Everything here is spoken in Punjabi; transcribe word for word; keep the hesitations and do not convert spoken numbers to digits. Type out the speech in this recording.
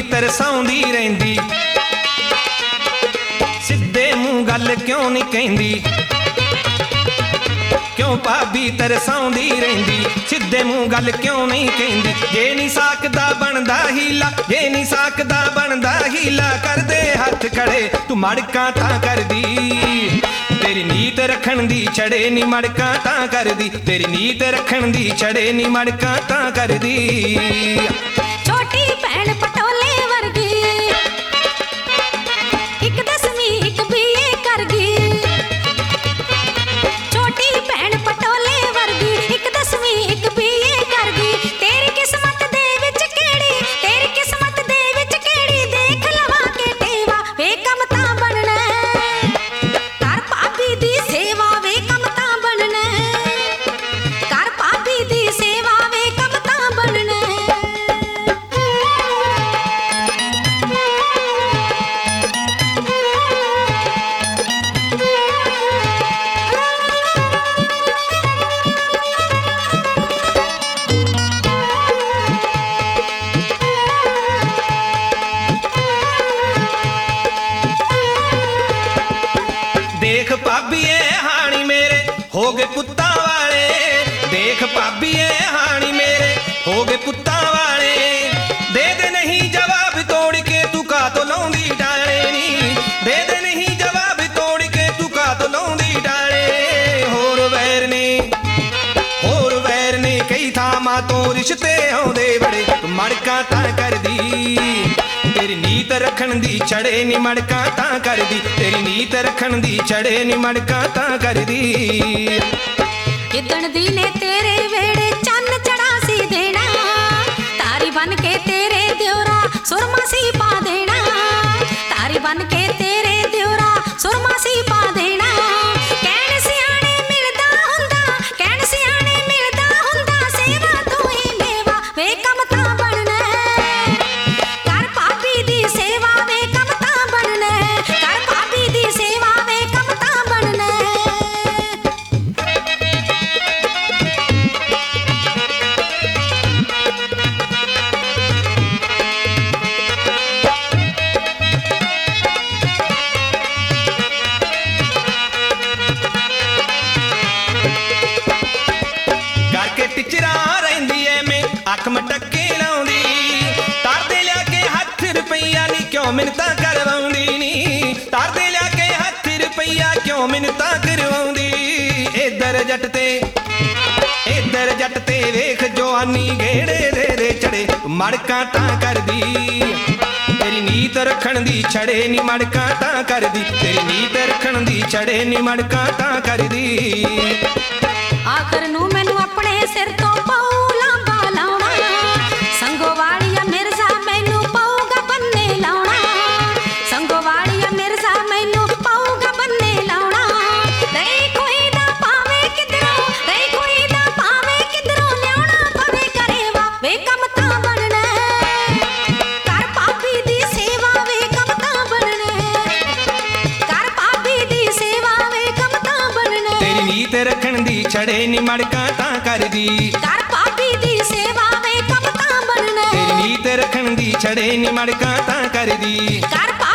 ਤਰਸਾਉਂਦੀ ਰਹਿੰਦੀ, ਸਿੱਧੇ ਮੂੰਹ ਗੱਲ ਕਿਉਂ ਨਹੀਂ ਕਹਿੰਦੀ, ਕਿਉਂ ਭਾਬੀ ਤਰਸਾਉਂਦੀ ਰਹਿੰਦੀ, ਸਿੱਧੇ ਮੂੰਹ ਗੱਲ ਕਿਉਂ ਨਹੀਂ ਕਹਿੰਦੀ। ਜੇ ਨਹੀਂ ਸਕਦਾ ਬਣਦਾ ਹੀਲਾ, ਜੇ ਨਹੀਂ ਸਕਦਾ ਬਣਦਾ ਹੀਲਾ, ਕਰਦੇ ਹੱਥ ਖੜੇ ਤੂੰ ਮੜਕਾਂ ਤਾਂ ਕਰਦੀ, ਤੇਰੀ ਨੀਤ ਰੱਖਣ ਦੀ ਛੜੇ ਨੀ ਮੜਕਾਂ ਤਾਂ ਕਰਦੀ, ਤੇਰੀ ਨੀਤ ਰੱਖਣ ਦੀ ਛੜੇ ਨੀ ਮੜਕਾਂ ਤਾਂ ਕਰਦੀ। ਛੋਟੀ ਭੈਣ ਪਟੋਲੇ ਵਰਗੀ, ਇੱਕ ਦਸਵੀਂ ਇੱਕ ਬੀਏ ਕਰ ਗਈ, ਛੋਟੀ ਭੈਣ ਪਟੋਲੇ ਵਰਗੀ, ਇੱਕ ਦਸਵੀਂ ਇੱਕ ਬੀਏ ਕਰ ਗਈ। ਤੇਰੀ ਕਿਸਮਤ ਦੇ ਵਿੱਚ ਕਿਹੜੀ, ਤੇਰੀ ਕਿਸਮਤ ਦੇ ਵਿੱਚ ਕਿਹੜੀ, ਦੇਖ ਲਵਾ ਕੇ ਟੇਵਾ ਵੇ ਕੰਮ ਤਾਂ ਬਣਨਾ, ਕਰ ਭਾਬੀ ਦੀ ਸੇਵਾ ਵੇ ਕੰਮ ਤਾਂ ਬਣਨਾ, ਕਰ ਭਾਬੀ ਦੀ ਸੇਵਾ ਵੇ ਕੰਮ ਤਾਂ ਬਣਨਾ। ਦੇਖ ਭਾਬੀਏ ਹਾਣੀ ਮੇਰੇ ਹੋ ਗਏ ਪੁੱਤਾਂ ਵਾਲੇ, ਦੇਖ ਭਾਬੀਏ ਹਾਣੀ ਮੇਰੇ ਹੋ ਗਏ ਪੁੱਤਾਂ ਵਾਲੇ, ਦੇ ਦੇ ਨਹੀਂ ਜਵਾਬ ਤੋੜ ਕੇ ਤੂੰ ਕਾਤੋਂ ਲਾਉਂਦੀ ਡਾਲੇ ਨੀ, ਦੇ ਦੇ ਨਹੀਂ ਜਵਾਬ ਤੋੜ ਕੇ ਤੂੰ ਕਾਤੋਂ ਲਾਉਂਦੀ ਡਾਲੇ। ਹੋਰ ਵੈਰ ਨੇ ਹੋਰ ਵੈਰ ਨੇ ਕਈ ਥਾਵਾਂ ਤੋਂ ਰਿਸ਼ਤੇ ਆਉਂਦੇ ਬੜੇ, ਤੂੰ ਮੜਕਾਂ ਤਾਂ ਕਰਦੀ, ਤੇਰੀ ਨੀਤ ਰੱਖਣ ਦੀ ਛੜੇ ਨੀ ਮੜਕਾਂ ਤਾਂ ਕਰਦੀ, ਤੇਰੀ ਨੀਤ ਰੱਖਣ ਦੀ ਛੜੇ ਨੀ ਮੜਕਾਂ ਤਾਂ ਕਰਦੀ। ਜਿੱਦਣ ਦੀ ਨੇ ਤੇਰੇ ਵੇੜੇ ਚੰਨ ਚੜਾ ਸੀ ਦੇਣਾ, ਤਾਰੀ ਬਨ ਕੇ ਤੇਰੇ ਦਿਉਰਾ ਸੁਰਮਾ ਸੀ ਪਾ ਦੇਣਾ, ਤਾਰੀ ਬਨ ਕੇ ਤੇਰੇ ਦਿਉਰਾ ਸੁਰਮਾ ਸੀ ਪਾ ਦੇਣਾ। ਕਹਿਣ ਸਿਆਣੇ ਮਿਲਦਾ ਹੁੰਦਾ, ਕਹਿਣ ਸਿਆਣੇ ਮਿਲਦਾ ਹੁੰਦਾ, ਸੇਵਾ ਤੂੰ ਹੀ ਮੇਵਾ ਵੇ ਕੰਮ ਤਾਂ ਬਣਨਾ, ਕਰ ਭਾਬੀ ਦੀ ਸੇਵਾ ਵੇ ਕੰਮ ਤਾਂ ਬਣਨਾ, ਕਰ ਭਾਬੀ ਦੀ ਸੇਵਾ ਵੇ ਕੰਮ ਤਾਂ ਬਣਨਾ। ਕਰਕੇ ਟਿਚਰਾਂ ਰਹਿੰਦੀ ਐ ਮੈਂ ਅੱਖ ਮਟਕੇ ਲਾਉਂਦੀ, ਤਰਦੇ ਲਿਆ ਕੇ ਹੱਥ ਰੁਪਈਆ ਨੀ ਕਿਉਂ ਮਿੰਨਤਾਂ ਕਰਵਾਉਂਦੀ ਨੀ, ਤਰਦੇ ਲਿਆ ਕੇ ਹੱਥ ਰੁਪਈਆ ਕਿਉਂ ਮਿੰਨਤਾਂ ਕਰਵਾਉਂਦੀ। ਇੱਧਰ ਜੱਟ ਤੇ ਇੱਧਰ ਜੱਟ ਤੇ ਵੇਖ ਜਵਾਨੀ ਗੇੜੇ ਦੇ ਦੇ ਚੜੇ, ਮੜਕਾਂ ਤਾਂ ਕਰਦੀ, ਤੇਰੀ ਨੀਤ ਰੱਖਣ ਦੀ ਛੜੇ ਨੀ ਮੜਕਾਂ ਤਾਂ ਕਰਦੀ, ਤੇਰੀ ਨੀਤ ਰੱਖਣ ਦੀ ਛੜੇ ਨੀ ਮੜਕਾਂ ਤਾਂ ਕਰਦੀ। ਆਖਰ ਨੂੰ ਮੈਨੂੰ ਆਪਣੇ ਸਿਰ ਤੋਂ ਪਊ ਲਾਂਬਾ ਲਾਉਣਾ, ਸੰਗੋ ਵਾਲੀਆ ਮਿਰਜ਼ਾ ਮੈਨੂੰ ਪਊਗਾ ਬੰਨੇ ਲਾਉਣਾ, ਸੰਗੋ ਵਾਲੀਆ ਮਿਰਜ਼ਾ ਮੈਨੂੰ ਪਊਗਾ ਬੰਨੇ ਲਾਉਣਾ। ਰਹੀ ਕੋਈ ਦਾ ਪਾਵੇ ਕਿਧਰੋਂ, ਰਹੀ ਕੋਈ ਦਾ ਪਾਵੇ ਕਿਧਰੋਂ, ਲਿਆਉਣਾ ਪਵੇ ਕਰੇਵਾ ਵੇ ਕੰਮ ਤਾਂ ਬਣਨਾ, ਕਰ ਭਾਬੀ ਦੀ ਸੇਵਾ ਵੇ ਕੰਮ ਤਾਂ ਬਣਨਾ, ਕਰ ਭਾਬੀ ਦੀ ਸੇਵਾ ਵੇ ਕੰਮ ਤਾਂ ਬਣਨਾ। ਤੇਰੀ ਨੀਤ ਰੱਖਣ ਦੀ ਛੜੇ ਨੀ ਮੜਕਾਂ ਤਾਂ ਕਰਦੀ, ਕਰ ਭਾਬੀ ਦੀ ਸੇਵਾ ਵੇ ਕੰਮ ਤਾਂ ਬਣਨਾ, ਤੇਰੀ ਨੀਤ ਰੱਖਣ ਦੀ ਛੜੇ ਨੀ ਮੜਕਾਂ ਤਾਂ ਕਰਦੀ। ਕਰ